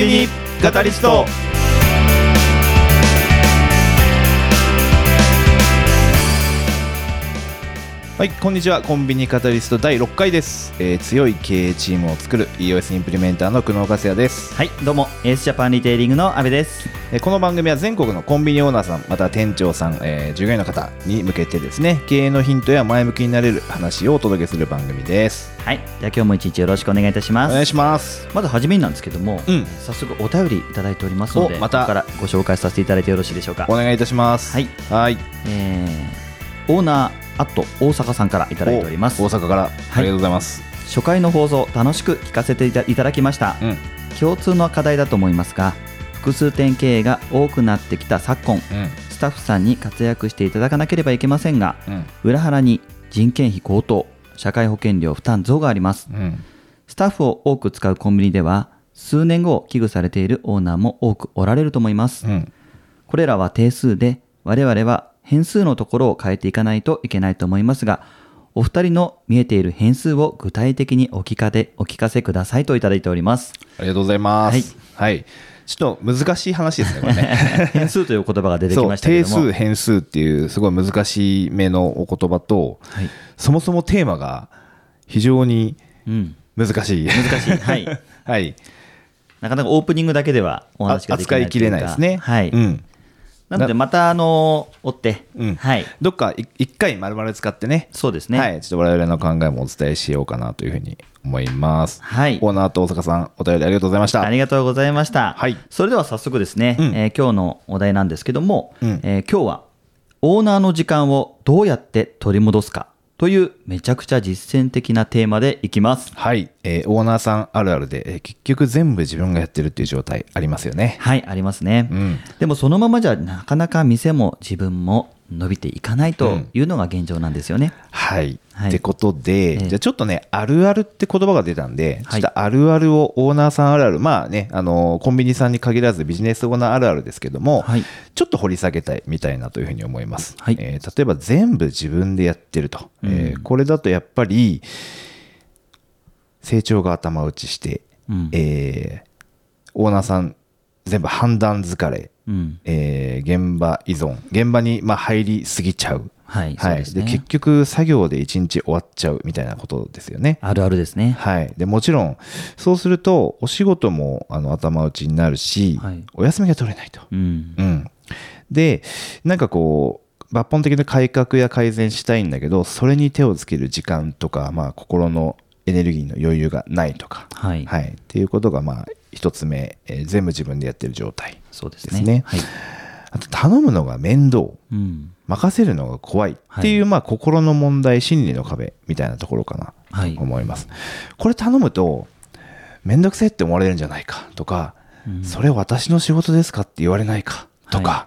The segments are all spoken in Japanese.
ビニカタリスト。はい、こんにちは。コンビニカタリスト第6回です。強い経営チームを作る EOS インプリメンターの久能克也です。 はい、どうもエースジャパンリテイリングの阿部です。 この番組は全国のコンビニオーナーさん、また店長さん、従業員の方に向けてですね、経営のヒントや前向きになれる話をお届けする番組です。 はい、じゃあ今日も一日よろしくお願いいたします。 お願いします。 まずはじめになんですけども、早速お便りいただいておりますので、 またここからご紹介させていただいてよろしいでしょうか。 お願いいたします。 はい、 はい、 オーナー大阪さんからいただいております。 大阪からありがとうございます。 初回の放送楽しく聞かせていただきました、共通の課題だと思いますが、複数店経営が多くなってきた昨今、スタッフさんに活躍していただかなければいけませんが、裏腹に人件費高騰、社会保険料負担増があります、スタッフを多く使うコンビニでは数年後を危惧されているオーナーも多くおられると思います、これらは定数で、我々は変数のところを変えていかないといけないと思いますが、お二人の見えている変数を具体的にお聞かせくださいといただいております。 ありがとうございます。はい、ちょっと難しい話ですね、これね。 変数という言葉が出てきましたけども、 定数変数っていうすごい難しめのお言葉と、そもそもテーマが非常に難しい、 はい、 はい、 なかなかオープニングだけではお話ができないというか、 扱いきれないですね。 はい、なのでまた追って、 どっか一回丸々使ってね、 そうですね、 はい、ちょっと我々の考えもお伝えしようかなというふうに思います。 はい、 オーナーと大阪さん、お便りありがとうございました。 ありがとうございました。 はい、 それでは早速ですね、今日のお題なんですけども、今日はオーナーの時間をどうやって取り戻すかというめちゃくちゃ実践的なテーマでいきます。 はい、オーナーさんあるあるで、結局全部自分がやってるっていう状態ありますよね。 はい、ありますね、でもそのままじゃなかなか店も自分も伸びていかないというのが現状なんですよね。 はい、ってことで、じゃあちょっとね、あるあるって言葉が出たんで、ちょっとあるあるをオーナーさんあるある、まあね、コンビニさんに限らずビジネスオーナーあるあるですけども、ちょっと掘り下げたいみたいなというふうに思います。例えば全部自分でやってると、これだとやっぱり成長が頭打ちして、オーナーさん全部判断疲れ、現場依存、現場に入りすぎちゃう、で結局作業で1日終わっちゃうみたいなことですよね。 あるあるですね。 でもちろんそうするとお仕事も頭打ちになるし、お休みが取れないと、でなんかこう抜本的な改革や改善したいんだけど、それに手をつける時間とか、心のエネルギーの余裕がないとか、っていうことが一つ目、全部自分でやってる状態ですね。あと頼むのが面倒、任せるのが怖いっていう、心の問題、心理の壁みたいなところかなと思います。これ頼むとめんどくせえって思われるんじゃないかとか、それ私の仕事ですかって言われないかとか、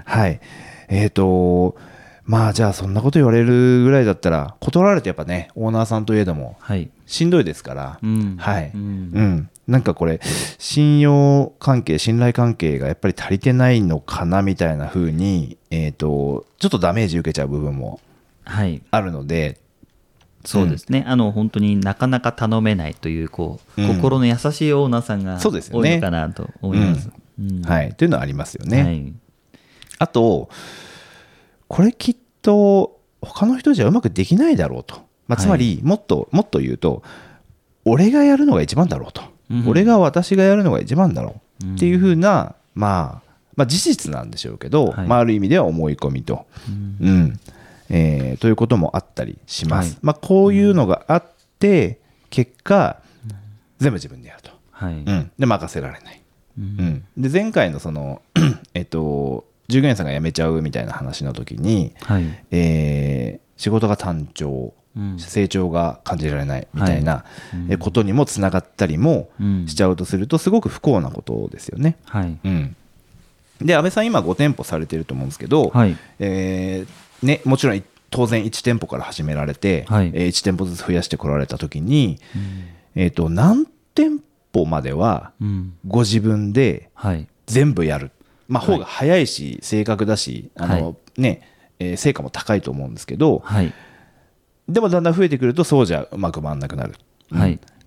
じゃあそんなこと言われるぐらいだったら断られて、やっぱね、オーナーさんといえどもしんどいですから、なんかこれ信頼関係がやっぱり足りてないのかなみたいな風に、ちょっとダメージ受けちゃう部分もあるので、 そうですね、本当になかなか頼めないという、心の優しいオーナーさんが多いのかなと思います。 というのはありますよね。あとこれきっと他の人じゃうまくできないだろうと、つまりもっと言うと、俺がやるのが一番だろうと、私がやるのが一番だろうっていう風な、事実なんでしょうけど、ある意味では思い込みと、ということもあったりします。こういうのがあって結果全部自分でやると、で任せられない、で前回のその従業員さんが辞めちゃうみたいな話の時に、仕事が単調、成長が感じられないみたいなことにもつながったりもしちゃうとすると、すごく不幸なことですよね。で安倍さん今5店舗されてると思うんですけど、もちろん当然1店舗から始められて、1店舗ずつ増やしてこられた時に、何店舗まではご自分で全部やる、方が早いし正確だし、成果も高いと思うんですけど、でもだんだん増えてくるとそうじゃうまく回らなくなる、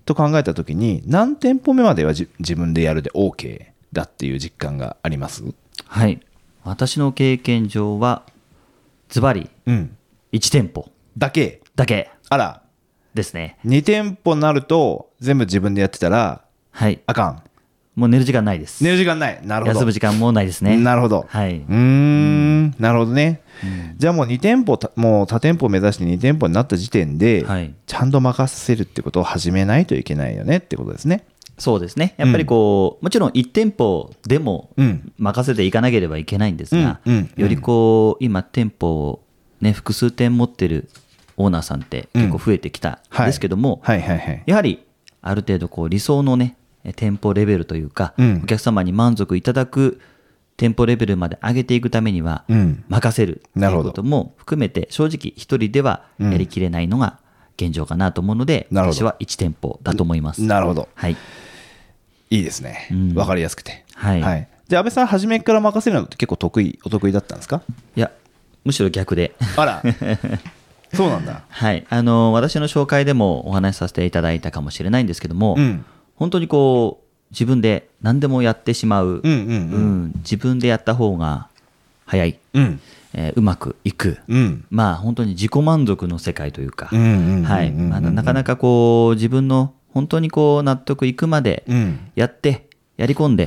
と考えたときに何店舗目までは自分でやるで OK だっていう実感があります？ はい、私の経験上はズバリ1店舗だけあらですね。 2店舗になると全部自分でやってたら、 はい、 あかん。 もう寝る時間ないです。 寝る時間ない。なるほど。 休む時間もないですね。 なるほど。 はい。 なるほどね。じゃあもう2店舗もう多店舗を目指して2店舗になった時点で、はい、ちゃんと任せるってことを始めないといけないよねってことですね。 そうですね。やっぱりこう、もちろん1店舗でも任せていかなければいけないんですが、よりこう今店舗をね複数店持ってるオーナーさんって結構増えてきたんですけども、やはりある程度こう理想のね店舗レベルというか、お客様に満足いただく店舗レベルまで上げていくためには、任せるということも含めて正直一人ではやりきれないのが現状かなと思うので、私は1店舗だと思います。 なるほど、 はい、 いいですね、分かりやすくて、 はいはい、じゃあ安倍さん初めから任せるのって結構お得意だったんですか？ いやむしろ逆であらそうなんだ。 はい、私の紹介でもお話しさせていただいたかもしれないんですけども、本当にこう自分で何でもやってしまう、自分でやった方が早い、うまくいく、まあ本当に自己満足の世界というか、なかなかこう自分の本当にこう納得いくまでやってやり込んで、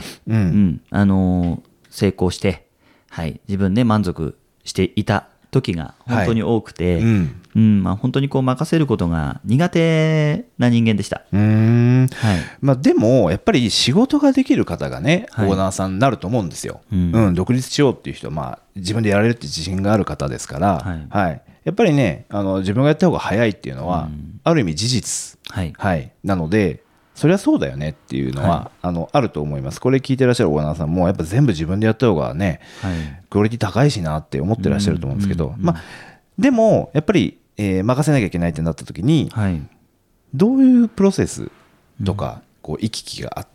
成功して、はい、自分で満足していた時が本当に多くて、本当にこう任せることが苦手な人間でした。 でもやっぱり仕事ができる方がね、オーナーさんになると思うんですよ。独立しようっていう人は、自分でやられるって自信がある方ですから、やっぱりね自分がやった方が早いっていうのは、ある意味事実、なのでそりゃそうだよねっていうのは、あると思います。これ聞いてらっしゃるオーナーさんもやっぱ全部自分でやった方がね、クオリティ高いしなって思ってらっしゃると思うんですけど、でもやっぱり、任せなきゃいけないってなった時に、どういうプロセスとか、こう行き来があって、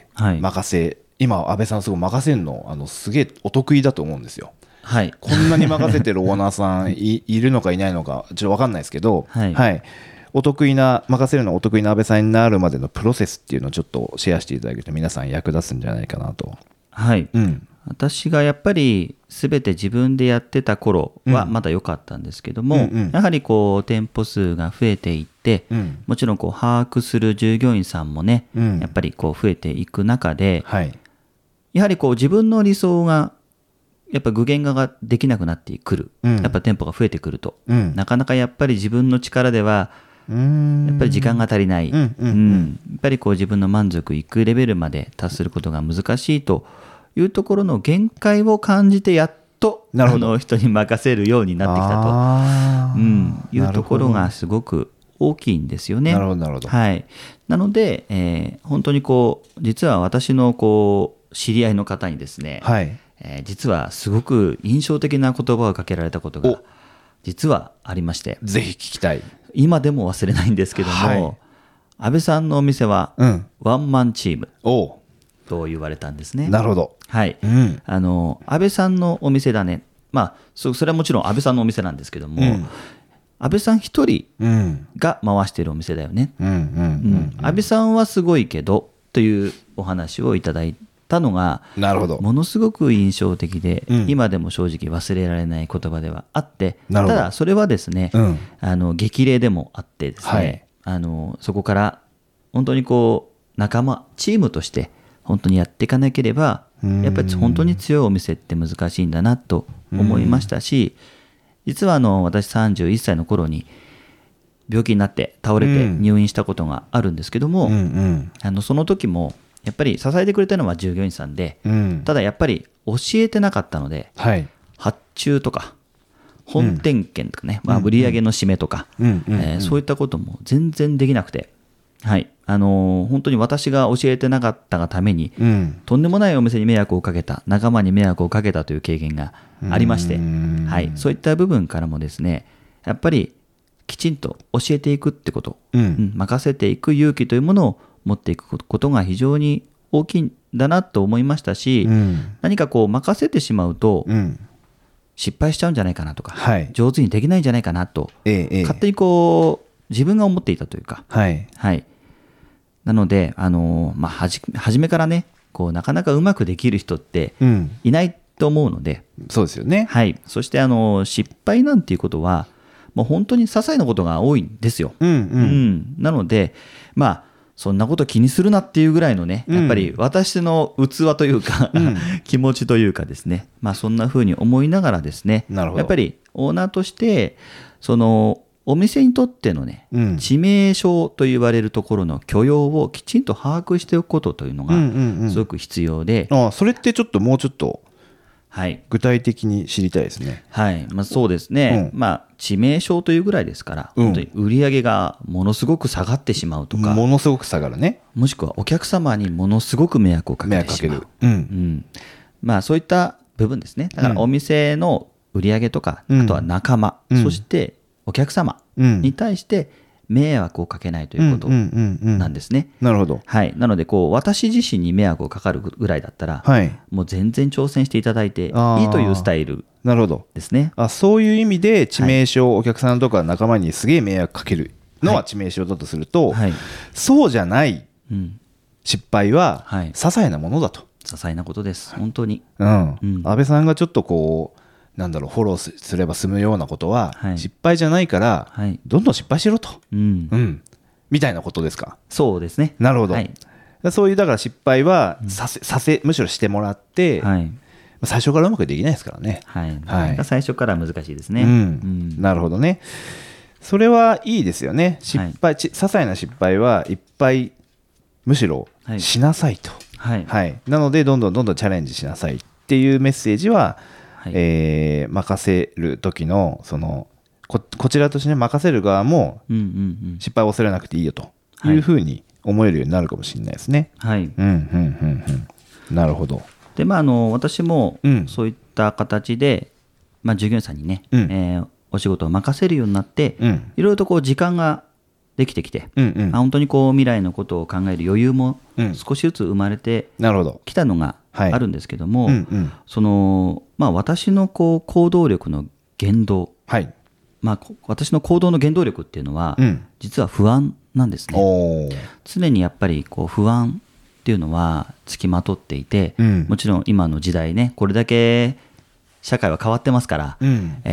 今安倍さんすごい任せるのすげえお得意だと思うんですよ。こんなに任せてるオーナーさん いるのかいないのかちょっと分かんないですけど、任せるのお得意な安倍さんになるまでのプロセスっていうのをちょっとシェアしていただけると皆さん役立つんじゃないかなと。 私がやっぱり全て自分でやってた頃はまだ良かったんですけども、やはりこう店舗数が増えていって、もちろんこう把握する従業員さんもね、やっぱりこう増えていく中で、やはりこう自分の理想がやっぱ具現化ができなくなってくる、やっぱ店舗が増えてくると、なかなかやっぱり自分の力ではやっぱり時間が足りない、やっぱりこう自分の満足いくレベルまで達することが難しいというところの限界を感じて、やっと人に任せるようになってきたと、いうところがすごく大きいんですよね。なので、本当にこう実は私のこう知り合いの方にですね、実はすごく印象的な言葉をかけられたことが実はありまして、 ぜひ聞きたい。 今でも忘れないんですけども、安倍さんのお店はワンマンチームと言われたんですね。 なるほど。 安倍さんのお店だね、それはもちろん安倍さんのお店なんですけども、安倍さん一人が回しているお店だよね、安倍さんはすごいけどというお話をいただいたのがものすごく印象的で、今でも正直忘れられない言葉ではあって、ただそれはですね、激励でもあってですね、そこから本当にこう仲間チームとして本当にやっていかなければ、やっぱり本当に強いお店って難しいんだなと思いましたし、実は私31歳の頃に病気になって倒れて入院したことがあるんですけども、その時もやっぱり支えてくれたのは従業員さんで、ただやっぱり教えてなかったので、発注とか本点検とかね、売り上げの締めとか、そういったことも全然できなくて、本当に私が教えてなかったがために、とんでもないお店に迷惑をかけた、仲間に迷惑をかけたという経験がありまして、そういった部分からもですね、やっぱりきちんと教えていくってこと、任せていく勇気というものを持っていくことが非常に大きいんだなと思いましたし、何かこう任せてしまうと、失敗しちゃうんじゃないかなとか、上手にできないんじゃないかなと、勝手にこう自分が思っていたというか、 なので、初めからねこうなかなかうまくできる人っていないと思うので、 そうですよね。 はい、そして失敗なんていうことはもう本当に些細なことが多いんですよ。なのでそんなこと気にするなっていうぐらいのね、やっぱり私の器というか、気持ちというかですね、そんな風に思いながらですね、やっぱりオーナーとしてそのお店にとってのね、致命傷と言われるところの許容をきちんと把握しておくことというのがすごく必要で、 それってちょっともうちょっとはい、 具体的に知りたいですね。 はい、そうですね、致命傷というぐらいですから、本当に売り上げがものすごく下がってしまうとか、 ものすごく下がるね、 もしくはお客様にものすごく迷惑をかけてしまう、そういった部分ですね。だからお店の売り上げとか、あとは仲間、そしてお客様に対して迷惑をかけないということなんですね。 なるほど。 はい、なので私自身に迷惑をかかるぐらいだったら、もう全然挑戦していただいていいというスタイルですね。 そういう意味で致命傷、お客さんとか仲間にすげえ迷惑かけるのは致命傷だとすると、そうじゃない失敗は些細なものだと。 些細なことです、本当に。 安倍さんがちょっとフォローすれば済むようなことは失敗じゃないから、どんどん失敗しろと、みたいなことですか。 そうですね。 なるほど。そういうだから失敗はむしろしてもらって、最初からうまくできないですからね。 最初から難しいですね。 なるほどね。それはいいですよね。些細な失敗はいっぱいむしろしなさいと。なのでどんどんチャレンジしなさいっていうメッセージは、任せる時のこちらとして任せる側も失敗を恐れなくていいよというふうに思えるようになるかもしれないですね。なるほど。 で私もそういった形で、従業員さんにね、お仕事を任せるようになって、いろいろと時間ができてきて、本当に未来のことを考える余裕も少しずつ生まれてきたのがあるんですけども、私の行動力の原動、私の行動の原動力っていうのは、実は不安なんですね。常にやっぱり不安っていうのはつきまとっていて、もちろん今の時代ね、これだけ社会は変わってますから、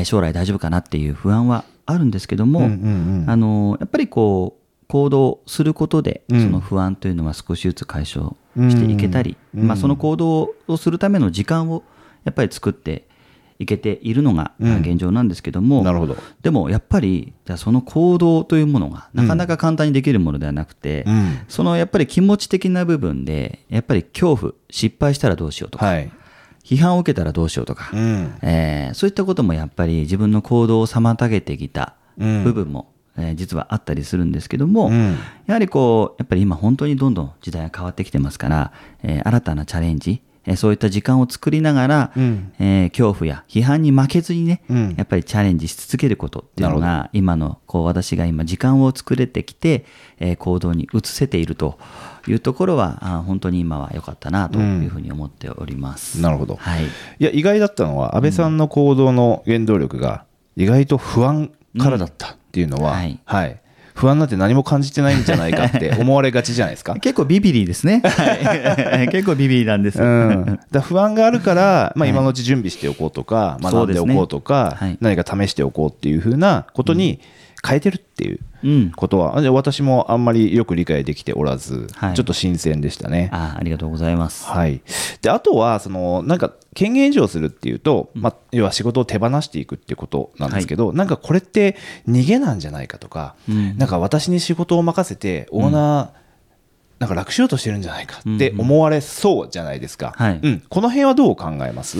将来大丈夫かなっていう不安はあるんですけども、やっぱり行動することでその不安というのは少しずつ解消していけたり、その行動をするための時間をやっぱり作っていけているのが現状なんですけども、でもやっぱりじゃあその行動というものがなかなか簡単にできるものではなくて、そのやっぱり気持ち的な部分でやっぱり恐怖、失敗したらどうしようとか、批判を受けたらどうしようとか、そういったこともやっぱり自分の行動を妨げてきた部分も、実はあったりするんですけども、やはりやっぱり今本当にどんどん時代が変わってきてますから、新たなチャレンジ、そういった時間を作りながら、恐怖や批判に負けずにね、やっぱりチャレンジし続けることっていうのが今の私が今時間を作れてきて、行動に移せているというところは本当に今は良かったなというふうに思っております。 なるほど。いや意外だったのは安倍さんの行動の原動力が意外と不安からだったっていうのは、不安なんて何も感じてないんじゃないかって思われがちじゃないですか。 結構ビビリですね。結構ビビリなんです。 だ不安があるから、今のうち準備しておこうとか、学んでおこうとか、何か試しておこうっていうふうなことに変えてるっていうことは、私もあんまりよく理解できておらず、ちょっと新鮮でしたね。 ありがとうございます。 であとはなんか権限移譲するっていうと、要は仕事を手放していくっていうことなんですけど、なんかこれって逃げなんじゃないかとか、なんか私に仕事を任せてオーナー、なんか楽しようとしてるんじゃないかって思われそうじゃないですか。この辺はどう考えます？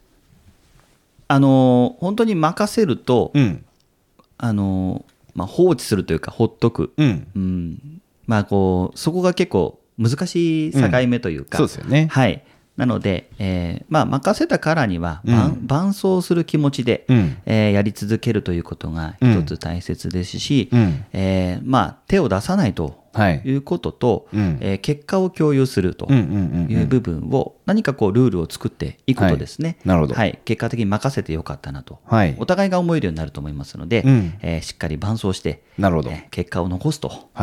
本当に任せると、放置するというかほっとく、そこが結構難しい境目というか、 そうですよね。 なので、任せたからには伴走する気持ちで、やり続けるということが一つ大切ですし、手を出さないということと、結果を共有するという部分を何かルールを作っていくとですね、結果的に任せてよかったなと、お互いが思えるようになると思いますので、しっかり伴走して、結果を残すと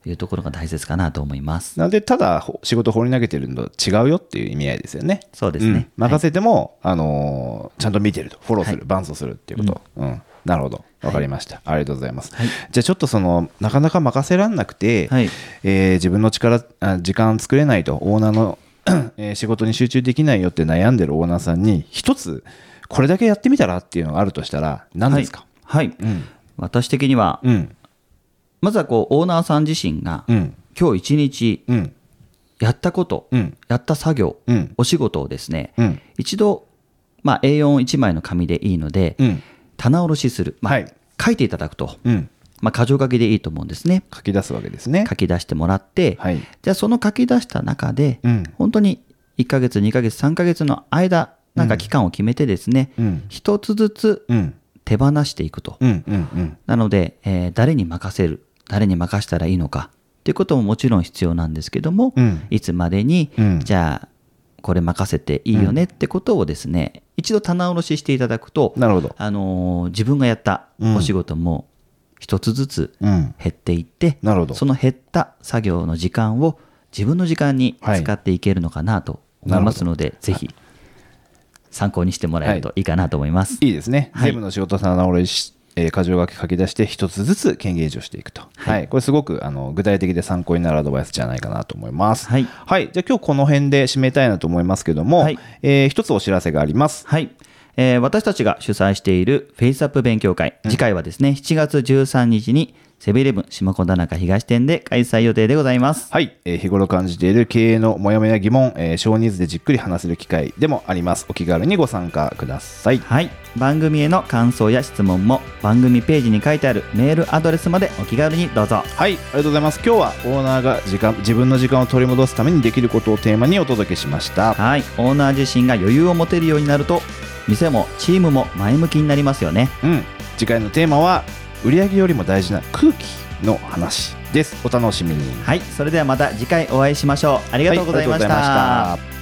いうところが大切かなと思います。 なのでただ仕事放り投げてるのと違うよっていう意味合いですよね。 そうですね、 任せても、ちゃんと見てると、フォローする、伴走するっていうこと、なるほど、分かりました、ありがとうございます、じゃあちょっとなかなか任せられなくて、自分の時間作れないと、オーナーの仕事に集中できないよって悩んでるオーナーさんに一つこれだけやってみたらっていうのがあるとしたら何ですか？ 私的には、まずはオーナーさん自身が、今日一日やったこと、やった作業、お仕事をですね、一度、A41 枚の紙でいいので、棚卸しする、書いていただくと、箇条書きでいいと思うんですね。 書き出すわけですね。 書き出してもらって、じゃあその書き出した中で、本当に1ヶ月2ヶ月3ヶ月の間、なんか期間を決めてですね、一つずつ手放していくと。なので、誰に任せる、誰に任したらいいのかということももちろん必要なんですけども、いつまでに、じゃあこれ任せていいよねってことをですね、一度棚卸ししていただくと、 なるほど、 自分がやったお仕事も一つずつ減っていって、その減った作業の時間を自分の時間に使っていけるのかなと思いますので、ぜひ参考にしてもらえるといいかなと思います。 いいですね。全部の仕事棚卸し箇条書き書き出して一つずつ権限移譲していくと、これすごく具体的で参考になるアドバイスじゃないかなと思います。じゃあ今日この辺で締めたいなと思いますけども、一つお知らせがあります。 私たちが主催しているフェイスアップ勉強会、次回はですね7月13日にセブンイレブン下小田中東店で開催予定でございます。 日頃感じている経営のモヤモヤ疑問、少人数でじっくり話せる機会でもあります。お気軽にご参加ください。 番組への感想や質問も番組ページに書いてあるメールアドレスまでお気軽にどうぞ。 ありがとうございます。今日はオーナーが自分の時間を取り戻すためにできることをテーマにお届けしました。 オーナー自身が余裕を持てるようになると店もチームも前向きになりますよね。 次回のテーマは売上よりも大事な空気の話です。お楽しみに。 それではまた次回お会いしましょう。ありがとうございました。